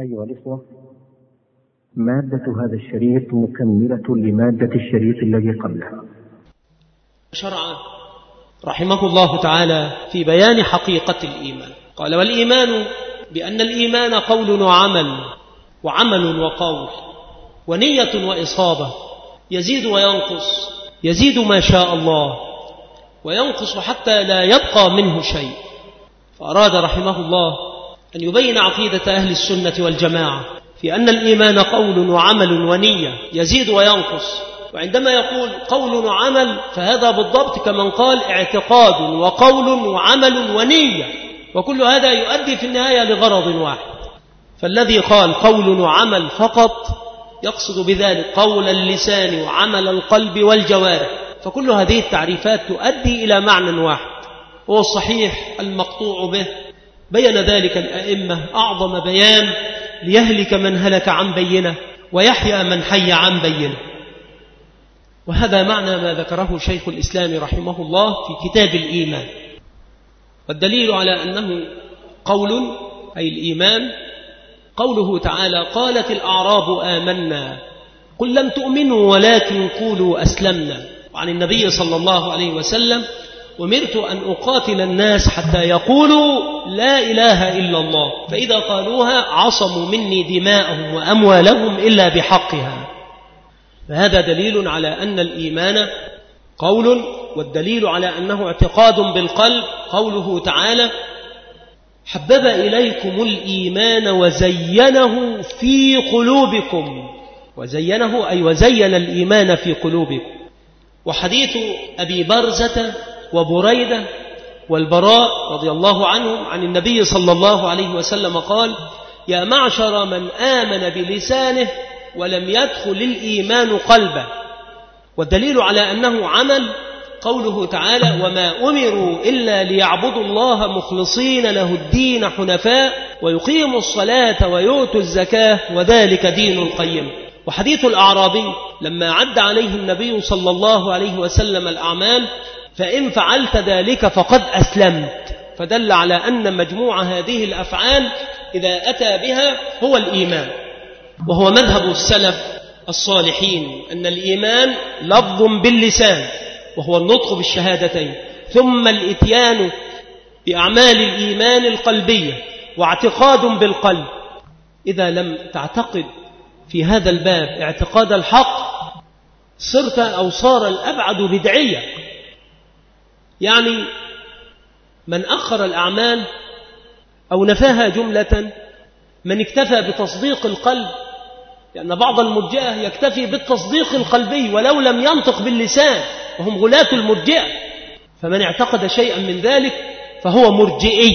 أيها الإخوة، مادة هذا الشريط مكملة لمادة الشريط الذي قبله. شرع رحمه الله تعالى في بيان حقيقة الإيمان، قال: والإيمان بأن الإيمان قول وعمل، وعمل وقول، ونية وإصابة، يزيد وينقص، يزيد ما شاء الله وينقص حتى لا يبقى منه شيء. فأراد رحمه الله أن يبين عقيدة أهل السنة والجماعة في أن الإيمان قول وعمل ونية يزيد وينقص. وعندما يقول قول وعمل فهذا بالضبط كمن قال اعتقاد وقول وعمل ونية، وكل هذا يؤدي في النهاية لغرض واحد. فالذي قال قول وعمل فقط يقصد بذلك قول اللسان وعمل القلب والجوارح، فكل هذه التعريفات تؤدي إلى معنى واحد هو الصحيح المقطوع به. بين ذلك الأئمة أعظم بيان ليهلك من هلك عن بينه ويحيى من حي عن بينه. وهذا معنى ما ذكره شيخ الإسلام رحمه الله في كتاب الإيمان. والدليل على أنه قول أي الإيمان قوله تعالى: قالت الأعراب آمنا قل لم تؤمنوا ولكن قولوا أسلمنا. وعن النبي صلى الله عليه وسلم: أمرت أن أقاتل الناس حتى يقولوا لا إله إلا الله، فإذا قالوها عصموا مني دماءهم وأموالهم إلا بحقها. فهذا دليل على أن الإيمان قول، والدليل على أنه اعتقاد بالقلب قوله تعالى: حبب إليكم الإيمان وزينه في قلوبكم. وزينه أي وزين الإيمان في قلوبكم. وحديث أبي برزة وبريدة والبراء رضي الله عنهم عن النبي صلى الله عليه وسلم قال: يا معشر من آمن بلسانه ولم يدخل الإيمان قلبه. والدليل على أنه عمل قوله تعالى: وما أمروا إلا ليعبدوا الله مخلصين له الدين حنفاء ويقيموا الصلاة ويؤتوا الزكاة وذلك دين القيم. وحديث الأعرابي لما عد عليه النبي صلى الله عليه وسلم الأعمال: فإن فعلت ذلك فقد أسلمت. فدل على أن مجموع هذه الأفعال إذا أتى بها هو الإيمان. وهو مذهب السلف الصالحين أن الإيمان لفظ باللسان وهو النطق بالشهادتين، ثم الإتيان بأعمال الإيمان القلبية واعتقاد بالقلب. إذا لم تعتقد في هذا الباب اعتقاد الحق صرت أو صار الأبعد بدعية. يعني من أخر الأعمال أو نفاها جملة، من اكتفى بتصديق القلب، لأن بعض المرجئة يكتفي بالتصديق القلبي ولو لم ينطق باللسان، وهم غلاة المرجئة. فمن اعتقد شيئا من ذلك فهو مرجئي،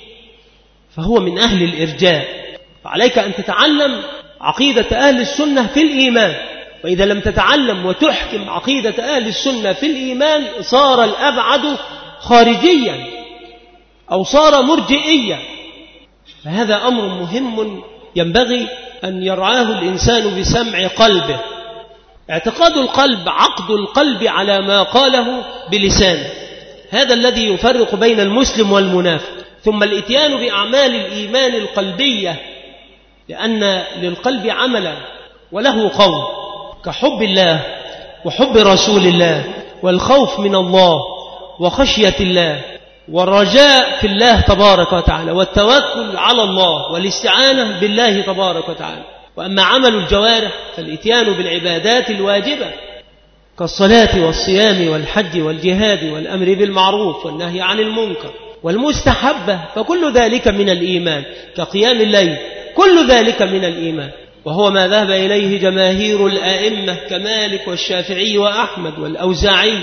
فهو من أهل الإرجاء. فعليك أن تتعلم عقيدة أهل السنة في الإيمان. وإذا لم تتعلم وتحكم عقيدة أهل السنة في الإيمان صار الأبعد خارجيا أو صار مرجئيا. فهذا أمر مهم ينبغي أن يرعاه الإنسان بسمع قلبه. اعتقاد القلب عقد القلب على ما قاله بلسانه، هذا الذي يفرق بين المسلم والمنافق. ثم الإتيان بأعمال الإيمان القلبية، لأن للقلب عملا وله قول، كحب الله وحب رسول الله والخوف من الله وخشية الله والرجاء في الله تبارك وتعالى والتوكل على الله والاستعانة بالله تبارك وتعالى. وأما عمل الجوارح فالإتيان بالعبادات الواجبة كالصلاة والصيام والحج والجهاد والأمر بالمعروف والنهي عن المنكر والمستحبة، فكل ذلك من الإيمان، كقيام الليل، كل ذلك من الإيمان. وهو ما ذهب إليه جماهير الآئمة كمالك والشافعي وأحمد والأوزاعي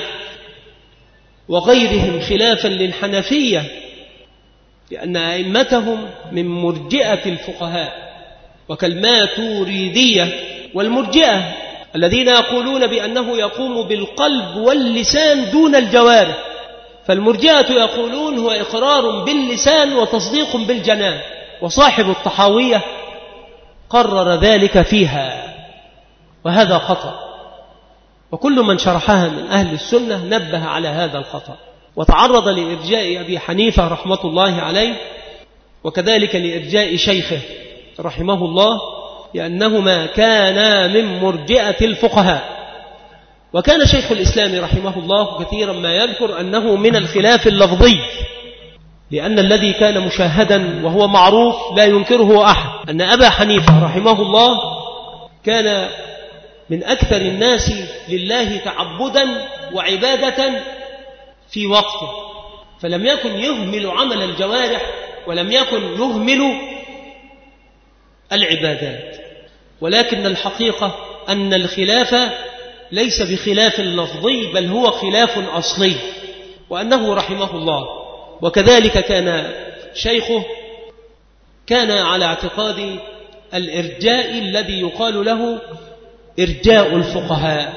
وغيرهم، خلافا للحنفية، لأن أئمتهم من مرجئة الفقهاء وكالماتوريدية والمرجئة الذين يقولون بأنه يقوم بالقلب واللسان دون الجوارح. فالمرجئة يقولون هو إقرار باللسان وتصديق بالجنان، وصاحب الطحاوية قرر ذلك فيها، وهذا خطأ. وكل من شرحها من أهل السنة نبه على هذا الخطأ، وتعرض لإرجاء أبي حنيفة رحمة الله عليه، وكذلك لإرجاء شيخه رحمه الله لأنهما كانا من مرجئة الفقهاء. وكان شيخ الإسلام رحمه الله كثيرا ما يذكر أنه من الخلاف اللفظي، لأن الذي كان مشاهدا وهو معروف لا ينكره أحد أن أبا حنيفة رحمه الله كان من أكثر الناس لله تعبدا وعبادة في وقته، فلم يكن يهمل عمل الجوارح ولم يكن يهمل العبادات. ولكن الحقيقة أن الخلاف ليس بخلاف لفظي بل هو خلاف أصلي، وأنه رحمه الله وكذلك كان شيخه كان على اعتقاد الإرجاء الذي يقال له إرجاء الفقهاء،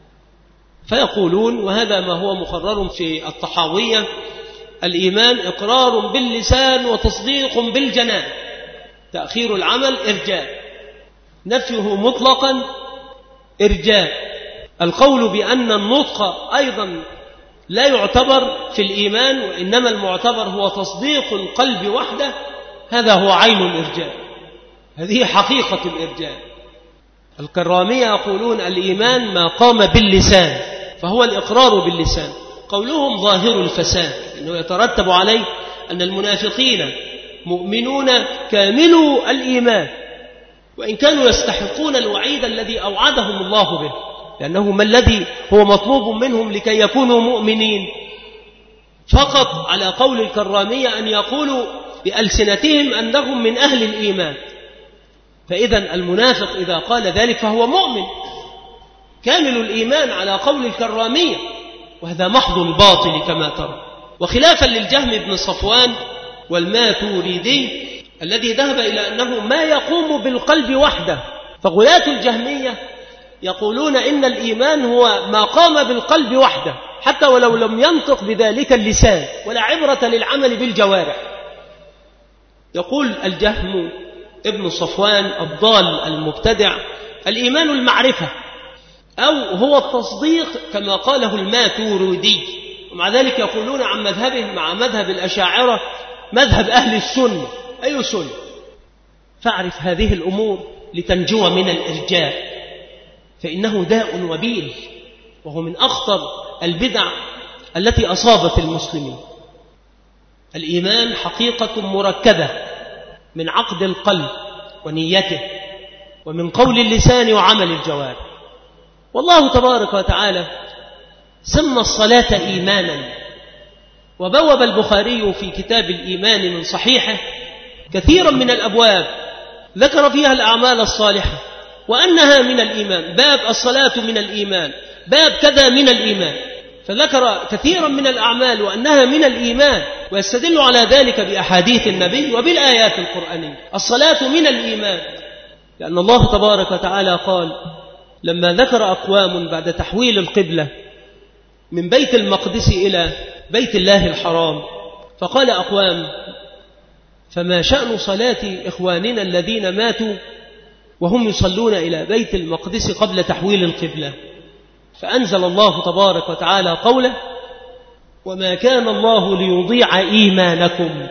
فيقولون وهذا ما هو مقرر في الطحاوية: الإيمان إقرار باللسان وتصديق بالجنان، تأخير العمل إرجاء، نفيه مطلقا إرجاء، القول بأن النطق أيضا لا يعتبر في الإيمان وإنما المعتبر هو تصديق القلب وحده، هذا هو عين الإرجاء، هذه حقيقة الإرجاء. الكرامية يقولون الإيمان ما قام باللسان فهو الإقرار باللسان، قولهم ظاهر الفساد، إنه يترتب عليه أن المنافقين مؤمنون كاملوا الإيمان وإن كانوا يستحقون الوعيد الذي أوعدهم الله به، لأنه ما الذي هو مطلوب منهم لكي يكونوا مؤمنين؟ فقط على قول الكرامية أن يقولوا بألسنتهم أنهم من أهل الإيمان، فإذا المنافق إذا قال ذلك فهو مؤمن كامل الإيمان على قول الكرامية، وهذا محض الباطل كما ترى. وخلافا للجهم بن صفوان والماتوريدي الذي ذهب إلى أنه ما يقوم بالقلب وحده، فغلاة الجهمية يقولون إن الإيمان هو ما قام بالقلب وحده حتى ولو لم ينطق بذلك اللسان، ولا عبرة للعمل بالجوارح. يقول الجهم ابن صفوان الضال المبتدع: الإيمان المعرفة أو هو التصديق كما قاله الماتوريدي، ومع ذلك يقولون عن مذهبه مع مذهب الأشاعرة مذهب أهل السنة. أي سنة؟ فاعرف هذه الأمور لتنجو من الإرجاء، فإنه داء وبيل وهو من أخطر البدع التي أصابت المسلمين. الإيمان حقيقة مركبة من عقد القلب ونيته ومن قول اللسان وعمل الجوارح. والله تبارك وتعالى سمى الصلاة إيمانا، وبوب البخاري في كتاب الإيمان من صحيحه كثيرا من الأبواب ذكر فيها الأعمال الصالحة وأنها من الإيمان، باب الصلاة من الإيمان، باب كذا من الإيمان، فذكر كثيرا من الأعمال وأنها من الإيمان، ويستدل على ذلك بأحاديث النبي وبالآيات القرآنية. الصلاة من الإيمان، لأن الله تبارك وتعالى قال لما ذكر أقوام بعد تحويل القبلة من بيت المقدس إلى بيت الله الحرام، فقال أقوام: فما شأن صلاة إخواننا الذين ماتوا وهم يصلون إلى بيت المقدس قبل تحويل القبلة؟ فأنزل الله تبارك وتعالى قوله: وما كان الله ليضيع إيمانكم،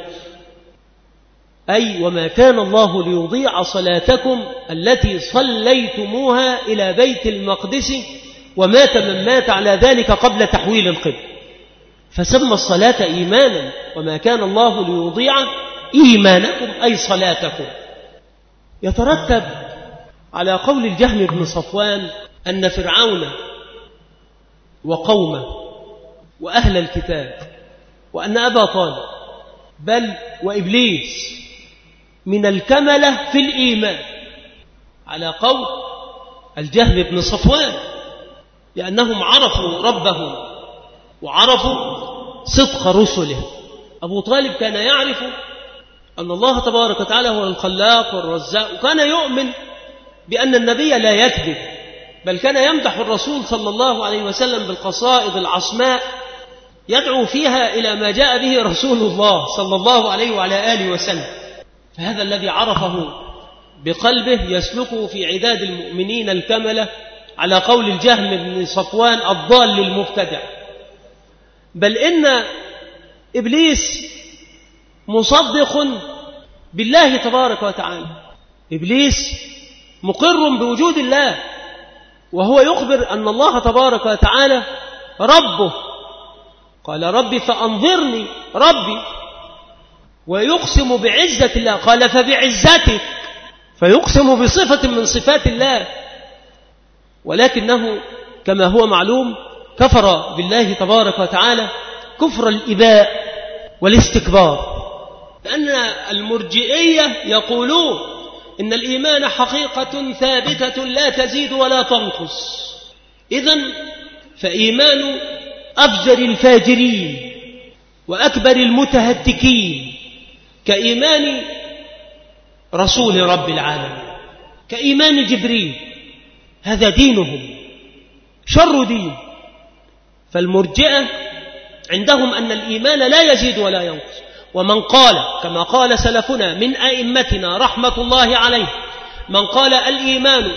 أي وما كان الله ليضيع صلاتكم التي صليتموها إلى بيت المقدس ومات من مات على ذلك قبل تحويل القبلة، فسمى الصلاة إيمانا، وما كان الله ليضيع إيمانكم أي صلاتكم. يترتب على قول الجهم بن صفوان أن فرعون وقومه وأهل الكتاب وأن أبا طالب بل وإبليس من الكملة في الإيمان على قول الجهم بن صفوان، لأنهم عرفوا ربهم وعرفوا صدق رسله. أبو طالب كان يعرف أن الله تبارك وتعالى هو الخلاق والرزاق، وكان يؤمن بأن النبي لا يكذب، بل كان يمدح الرسول صلى الله عليه وسلم بالقصائد العصماء يدعو فيها إلى ما جاء به رسول الله صلى الله عليه وعلى آله وسلم. فهذا الذي عرفه بقلبه يسلكه في عداد المؤمنين الكملة على قول الجهم بن صفوان الضال المبتدع. بل إن إبليس مصدق بالله تبارك وتعالى، إبليس مقر بوجود الله، وهو يخبر أن الله تبارك وتعالى ربه، قال ربي فأنظرني ربي، ويقسم بعزة الله، قال فبعزتك، فيقسم بصفة من صفات الله، ولكنه كما هو معلوم كفر بالله تبارك وتعالى كفر الإباء والاستكبار. لأن المرجئية يقولون إن الإيمان حقيقة ثابتة لا تزيد ولا تنقص، إذن فإيمان أفجر الفاجرين وأكبر المتهتكين كإيمان رسول رب العالمين، كإيمان جبريل، هذا دينهم شر دين. فالمرجئة عندهم أن الإيمان لا يزيد ولا ينقص، ومن قال كما قال سلفنا من أئمتنا رحمة الله عليه، من قال الإيمان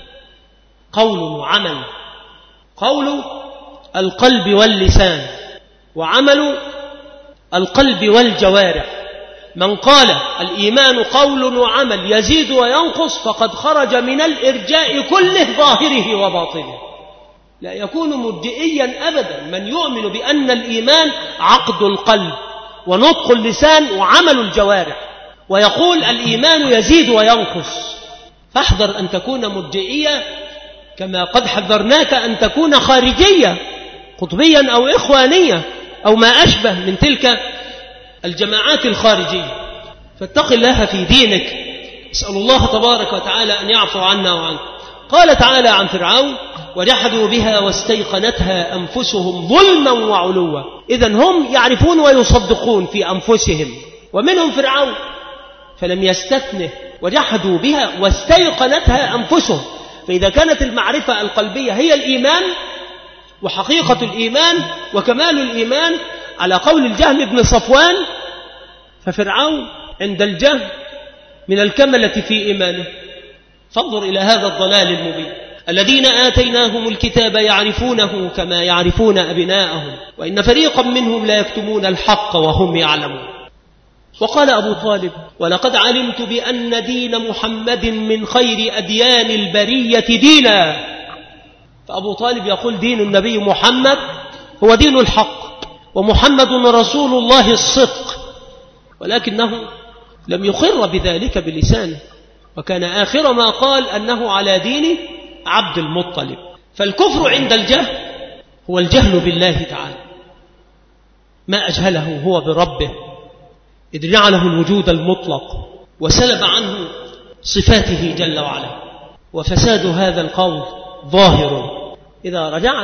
قول وعمل، قول القلب واللسان، وعمل القلب والجوارح، من قال الإيمان قول وعمل يزيد وينقص فقد خرج من الإرجاء كله ظاهره وباطنه. لا يكون مرجئيا أبدا من يؤمن بأن الإيمان عقد القلب ونطق اللسان وعمل الجوارح، ويقول الإيمان يزيد وينقص. فاحذر أن تكون مرجئيا كما قد حذرناك أن تكون خارجية قطبيا أو إخوانية أو ما أشبه من تلك الجماعات الخارجية. فاتق الله في دينك، اسأل الله تبارك وتعالى أن يعفو عنا وعنك. قال تعالى عن فرعون وجحدوا بها واستيقنتها أنفسهم ظلما وعلوا. إذن هم يعرفون ويصدقون في أنفسهم، ومنهم فرعون فلم يستثنه وجحدوا بها واستيقنتها أنفسهم. فإذا كانت المعرفة القلبية هي الإيمان وحقيقة الإيمان وكمال الإيمان على قول الجهم بن صفوان، ففرعون عند الجهم من الكملة في إيمانه. فانظر إلى هذا الضلال المبين. الذين آتيناهم الكتاب يعرفونه كما يعرفون أبناءهم وإن فريقا منهم لا يكتمون الحق وهم يعلمون. وقال أبو طالب ولقد علمت بأن دين محمد من خير أديان البرية دينا. فأبو طالب يقول دين النبي محمد هو دين الحق، ومحمد رسول الله الصدق، ولكنه لم يقر بذلك بلسانه، وكان آخر ما قال أنه على دين عبد المطلب. فالكفر عند الجهل هو الجهل بالله تعالى، ما أجهله هو بربه إذ جعله الوجود المطلق وسلب عنه صفاته جل وعلا. وفساد هذا القول ظاهر. إذا رجعت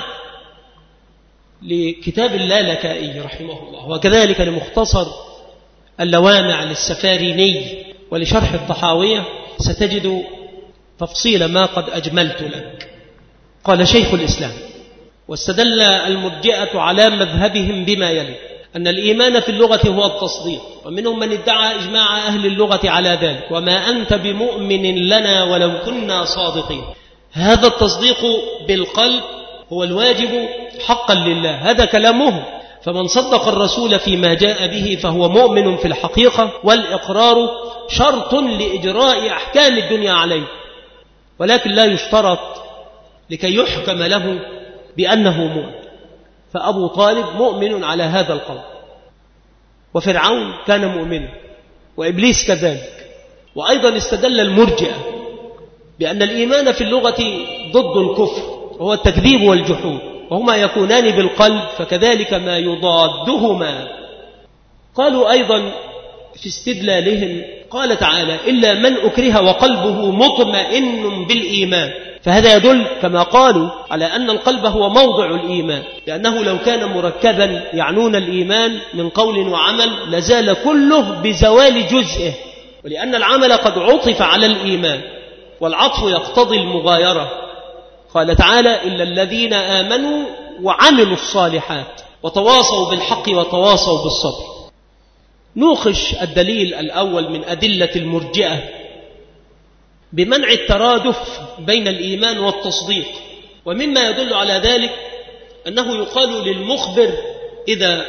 لكتاب اللالكائي رحمه الله وكذلك لمختصر اللوامع للسفاريني ولشرح الطحاوية ستجد تفصيل ما قد أجملت لك. قال شيخ الإسلام واستدل المرجئة على مذهبهم بما يلي: أن الإيمان في اللغة هو التصديق، ومنهم من ادعى إجماع أهل اللغة على ذلك، وما أنت بمؤمن لنا ولو كنا صادقين. هذا التصديق بالقلب هو الواجب حقا لله، هذا كلامهم. فمن صدق الرسول فيما جاء به فهو مؤمن في الحقيقة، والإقرار شرط لإجراء أحكام الدنيا عليه، ولكن لا يشترط لكي يحكم له بأنه مؤمن. فأبو طالب مؤمن على هذا القول، وفرعون كان مؤمنا، وإبليس كذلك. وأيضا استدل المرجئة بأن الإيمان في اللغة ضد الكفر وهو التكذيب والجحود، وهما يكونان بالقلب، فكذلك ما يضادهما. قالوا أيضا في استدلالهم قال تعالى إلا من أكره وقلبه مطمئن بالإيمان، فهذا يدل كما قالوا على أن القلب هو موضع الإيمان، لأنه لو كان مركبا يعنون الإيمان من قول وعمل لزال كله بزوال جزئه، ولأن العمل قد عطف على الإيمان، والعطف يقتضي المغايرة. قال تعالى إلا الذين آمنوا وعملوا الصالحات وتواصوا بالحق وتواصوا بالصبر. نوقش الدليل الأول من أدلة المرجئة بمنع الترادف بين الإيمان والتصديق. ومما يدل على ذلك أنه يقال للمخبر إذا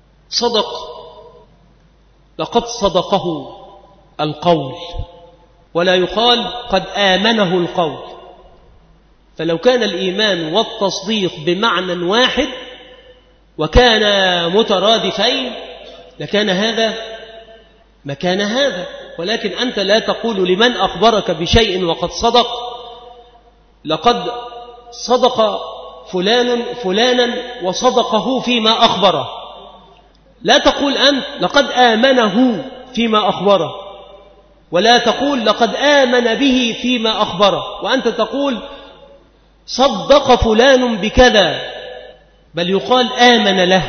صدق لقد صدقه القول، ولا يقال قد آمنه القول. فلو كان الإيمان والتصديق بمعنى واحد وكان مترادفين لكان هذا مكان هذا، ولكن أنت لا تقول لمن أخبرك بشيء وقد صدق لقد صدق فلانا وصدقه فيما أخبره، لا تقول أنت لقد آمنه فيما أخبره، ولا تقول لقد آمن به فيما أخبره، وأنت تقول صدق فلان بكذا، بل يقال آمن له.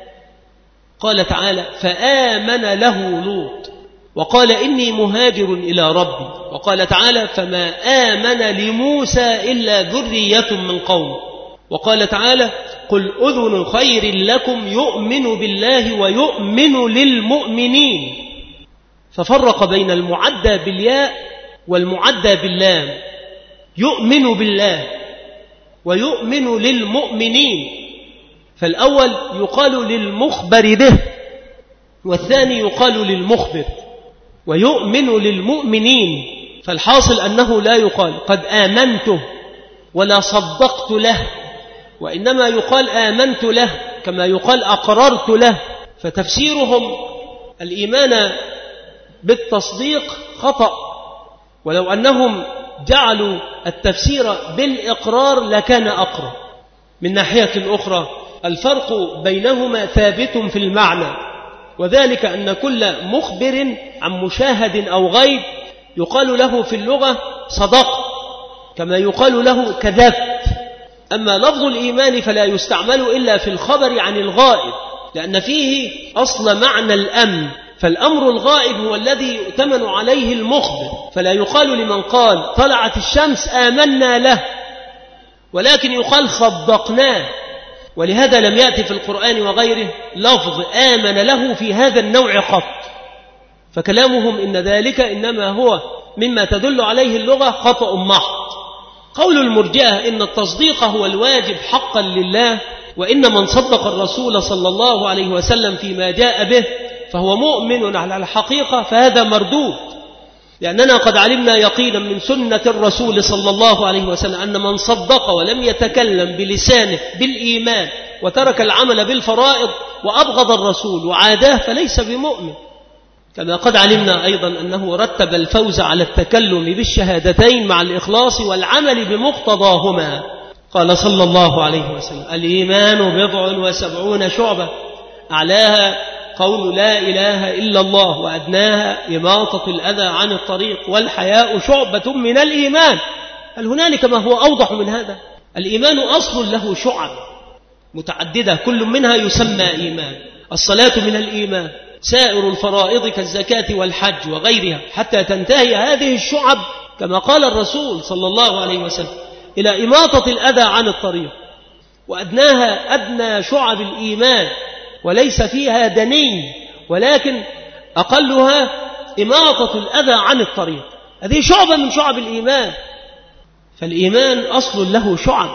قال تعالى فآمن له لوط وقال إني مهاجر إلى ربي. وقال تعالى فما آمن لموسى إلا ذرية من قوم. وقال تعالى قل أذن خير لكم يؤمن بالله ويؤمن للمؤمنين. ففرق بين المعدى بالياء والمعدى باللام، يؤمن بالله ويؤمن للمؤمنين، فالأول يقال للمخبر به والثاني يقال للمخبر، ويؤمن للمؤمنين. فالحاصل أنه لا يقال قد آمنته ولا صدقت له، وإنما يقال آمنت له كما يقال أقررت له. فتفسيرهم الإيمان بالتصديق خطأ، ولو أنهم جعلوا التفسير بالإقرار لكان أقرب. من ناحية أخرى الفرق بينهما ثابت في المعنى، وذلك أن كل مخبر عن مشاهد أو غيب يقال له في اللغة صدق كما يقال له كذبت. أما لفظ الإيمان فلا يستعمل إلا في الخبر عن الغائب، لأن فيه أصل معنى الأمن، فالأمر الغائب هو الذي يؤتمن عليه المخبر، فلا يقال لمن قال طلعت الشمس آمنا له، ولكن يقال صدقناه. ولهذا لم يأتي في القرآن وغيره لفظ آمن له في هذا النوع قط. فكلامهم إن ذلك إنما هو مما تدل عليه اللغة خطأ محض. قول المرجئة إن التصديق هو الواجب حقا لله، وإن من صدق الرسول صلى الله عليه وسلم فيما جاء به فهو مؤمن على الحقيقة، فهذا مردود، لأننا قد علمنا يقينا من سنة الرسول صلى الله عليه وسلم أن من صدق ولم يتكلم بلسانه بالإيمان وترك العمل بالفرائض وأبغض الرسول وعاداه فليس بمؤمن. كما قد علمنا أيضا أنه رتب الفوز على التكلم بالشهادتين مع الإخلاص والعمل بمقتضاهما. قال صلى الله عليه وسلم الإيمان 77 شعبة، أعلاها قول لا إله إلا الله، وأدناها إماطة الأذى عن الطريق، والحياء شعبة من الإيمان. هل هنالك ما هو أوضح من هذا؟ الإيمان أصل له شعب متعددة كل منها يسمى إيمان. الصلاة من الإيمان، سائر الفرائض كالزكاة والحج وغيرها، حتى تنتهي هذه الشعب كما قال الرسول صلى الله عليه وسلم إلى إماطة الأذى عن الطريق. وأدناها أدنى شعب الإيمان، وليس فيها دني، ولكن أقلها إماطة الأذى عن الطريق. هذه شعبة من شعب الإيمان. فالإيمان أصل له شعب،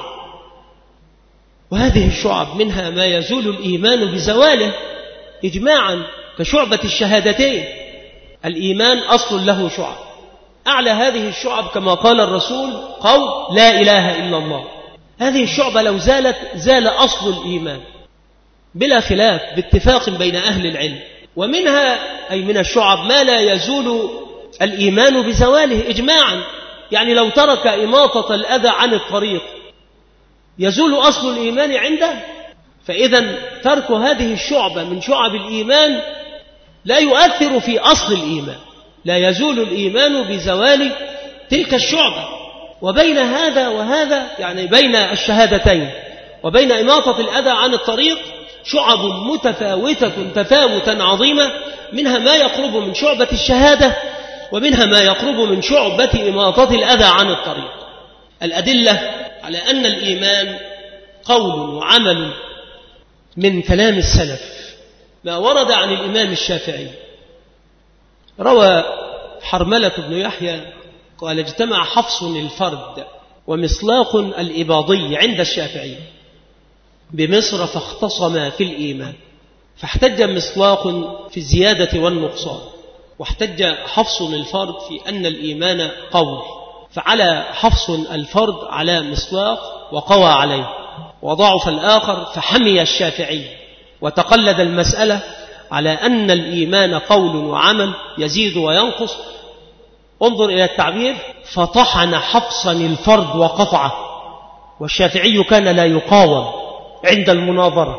وهذه الشعب منها ما يزول الإيمان بزواله إجماعا كشعبة الشهادتين. الإيمان أصل له شعب، أعلى هذه الشعب كما قال الرسول قول لا إله إلا الله. هذه الشعبة لو زالت زال أصل الإيمان بلا خلاف باتفاق بين أهل العلم. ومنها أي من الشعب ما لا يزول الإيمان بزواله إجماعا، يعني لو ترك إماطة الأذى عن الطريق يزول أصل الإيمان عنده. فإذا ترك هذه الشعبة من شعب الإيمان لا يؤثر في أصل الإيمان، لا يزول الإيمان بزوال تلك الشعبة. وبين هذا وهذا يعني بين الشهادتين وبين إماطة الأذى عن الطريق شعب متفاوتة تفاوتا عظيما، منها ما يقرب من شعبة الشهادة ومنها ما يقرب من شعبة إماطة الأذى عن الطريق. الأدلة على أن الإيمان قول وعمل من كلام السلف ما ورد عن الإمام الشافعي. روى حرملة بن يحيى قال اجتمع حفص الفرد ومصلاق الإباضي عند الشافعي بمصر فاختصما في الإيمان، فاحتج مصلاق في الزيادة والنقصان، واحتج حفص الفرد في أن الإيمان قول، فعلى حفص الفرد على مصداق وقوى عليه، وضعف الآخر فحمي الشافعي وتقلد المسألة على أن الإيمان قول وعمل يزيد وينقص. انظر إلى التعبير: فطحن حفصا الفرد وقطعه، والشافعي كان لا يقاوم عند المناظرة.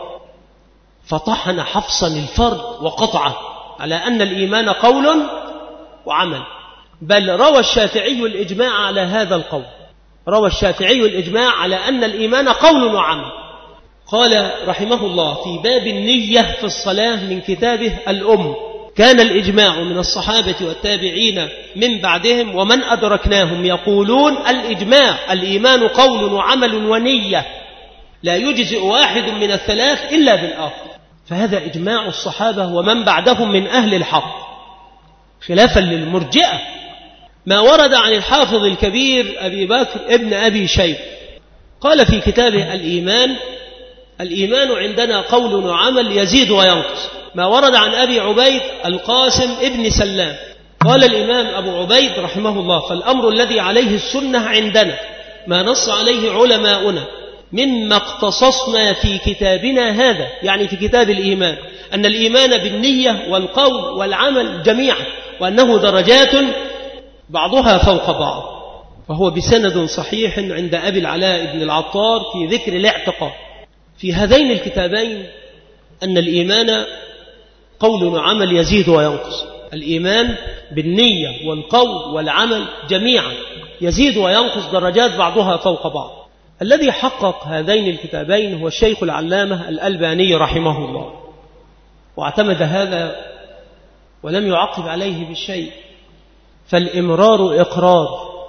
فطحن حفصا الفرد وقطعه على أن الإيمان قول وعمل، بل روى الشافعي الإجماع على هذا القول، روى الشافعي الإجماع على أن الإيمان قول وعمل. قال رحمه الله في باب النية في الصلاة من كتابه الأم: كان الإجماع من الصحابة والتابعين من بعدهم ومن أدركناهم يقولون الإجماع الإيمان قول وعمل ونية، لا يجزئ واحد من الثلاث إلا بالآخر. فهذا إجماع الصحابة ومن بعدهم من أهل الحق، خلافا للمرجئة. ما ورد عن الحافظ الكبير أبي بكر ابن أبي شيبة قال في كتابه الإيمان: الإيمان عندنا قول وعمل يزيد وينقص. ما ورد عن أبي عبيد القاسم ابن سلام قال الإمام أبو عبيد رحمه الله: فالأمر الذي عليه السنة عندنا ما نص عليه علماؤنا مما اقتصصنا في كتابنا هذا، يعني في كتاب الإيمان، أن الإيمان بالنية والقول والعمل جميعا، وأنه درجات بعضها فوق بعض. فهو بسند صحيح عند أبي العلاء بن العطار في ذكر الاعتقاد في هذين الكتابين أن الإيمان قول وعمل يزيد وينقص. الإيمان بالنية والقول والعمل جميعا يزيد وينقص، درجات بعضها فوق بعض. الذي حقق هذين الكتابين هو الشيخ العلامة الألباني رحمه الله، واعتمد هذا ولم يعقب عليه بالشيء. فالإمرار إقرار،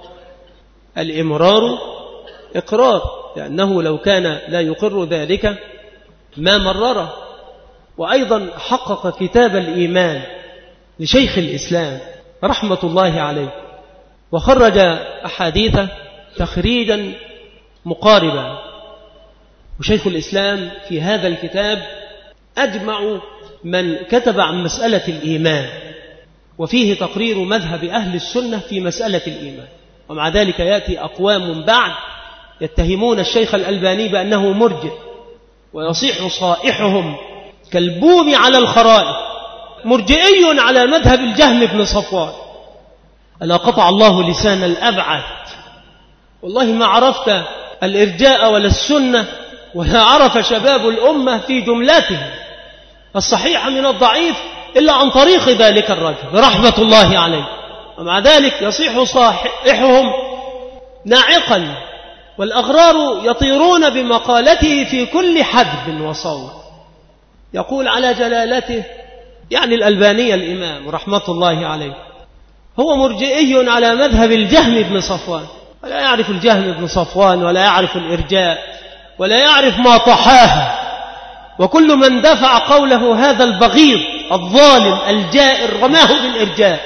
الإمرار إقرار، لأنه لو كان لا يقر ذلك ما مرره. وأيضا حقق كتاب الإيمان لشيخ الإسلام رحمة الله عليه، وخرج أحاديث تخريجا مقاربا. وشيخ الإسلام في هذا الكتاب أجمع من كتب عن مسألة الإيمان، وفيه تقرير مذهب أهل السنة في مسألة الإيمان. ومع ذلك يأتي أقوام بعد يتهمون الشيخ الألباني بأنه مرجئ، ويصيح صائحهم كالبوم على الخرائط، مرجئي على مذهب الجهم بن صفوان. ألا قطع الله لسان الأبعد. والله ما عرفت الإرجاء ولا السنة، ولا عرف شباب الأمة في جملته الصحيح من الضعيف إلا عن طريق ذلك الرجل رحمة الله عليه. ومع ذلك يصيح صائحهم ناعقا، والأغرار يطيرون بمقالته في كل حدب وصوت. يقول على جلالته، يعني الألباني الإمام رحمة الله عليه، هو مرجئي على مذهب الجهم بن صفوان، ولا يعرف الجهم بن صفوان ولا يعرف الإرجاء ولا يعرف ما طحاه. وكل من دفع قوله هذا البغيض الظالم الجائر رماه بالإرجاء.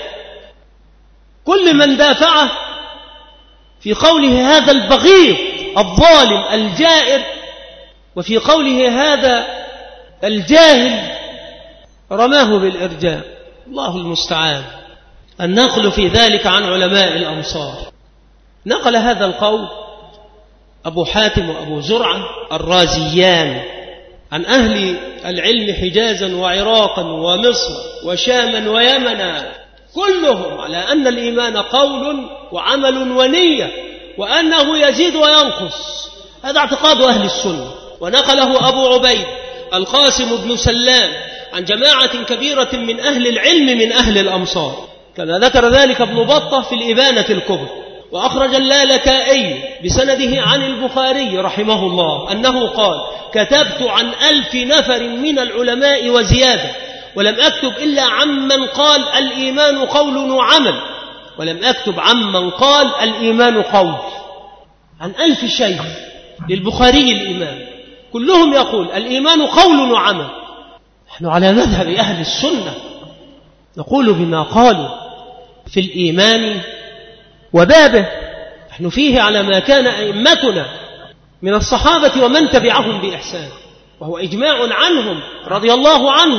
كل من دافعه في قوله هذا البغيض الظالم الجائر، وفي قوله هذا الجاهل، رماه بالإرجاء. الله المستعان. النقل في ذلك عن علماء الأمصار. نقل هذا القول أبو حاتم وأبو زرعة الرازيان عن أهل العلم حجازا وعراقا ومصر وشاما ويمنا، كلهم على أن الإيمان قول وعمل ونية، وأنه يزيد وينقص. هذا اعتقاد أهل السنة. ونقله أبو عبيد القاسم بن سلام عن جماعة كبيرة من أهل العلم من أهل الأمصار، كما ذكر ذلك ابن بطة في الإبانة الكبرى. وأخرج اللالكائي بسنده عن البخاري رحمه الله أنه قال: كتبت عن 1000 نفر من العلماء وزيادة، ولم أكتب إلا عمن قال الإيمان قول وعمل، ولم أكتب عمن قال الإيمان قول. عن 1000 شيخ للبخاري الإمام، كلهم يقول الإيمان قول وعمل. نحن على مذهب أهل السنة نقول بما قالوا في الإيمان وبابه. نحن فيه على ما كان أئمتنا من الصحابة ومن تبعهم بإحسان، وهو إجماع عنهم رضي الله عنهم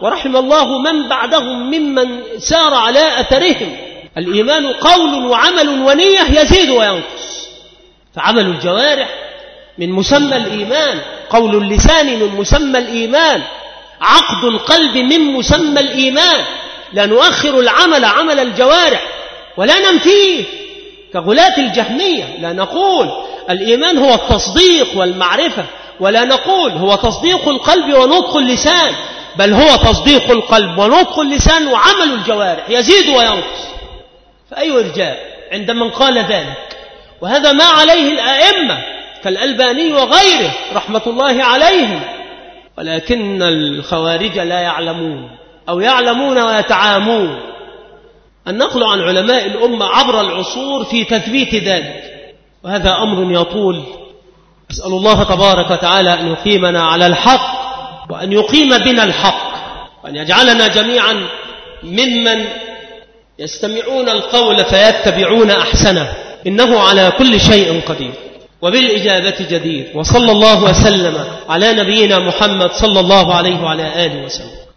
ورحم الله من بعدهم ممن سار على أثرهم. الإيمان قول وعمل ونية يزيد وينقص. فعمل الجوارح من مسمى الإيمان، قول اللسان من مسمى الإيمان، عقد القلب من مسمى الإيمان. لا نؤخر العمل عمل الجوارح ولا ننفيه كغلاة الجهمية. لا نقول الإيمان هو التصديق والمعرفة، ولا نقول هو تصديق القلب ونطق اللسان، بل هو تصديق القلب ونطق اللسان وعمل الجوارح يزيد وينقص. فأي إرجاء عند من قال ذلك؟ وهذا ما عليه الآئمة كالألباني وغيره رحمة الله عليهم. ولكن الخوارج لا يعلمون، أو يعلمون ويتعامون. النقل عن علماء الأمة عبر العصور في تثبيت ذلك، وهذا أمر يطول. أسأل الله تبارك وتعالى أن يقيمنا على الحق، وأن يقيم بنا الحق، وأن يجعلنا جميعا ممن يستمعون القول فيتبعون أحسنه، إنه على كل شيء قدير وبالإجابة جدير. وصلى الله وسلم على نبينا محمد صلى الله عليه وعلى آله وسلم.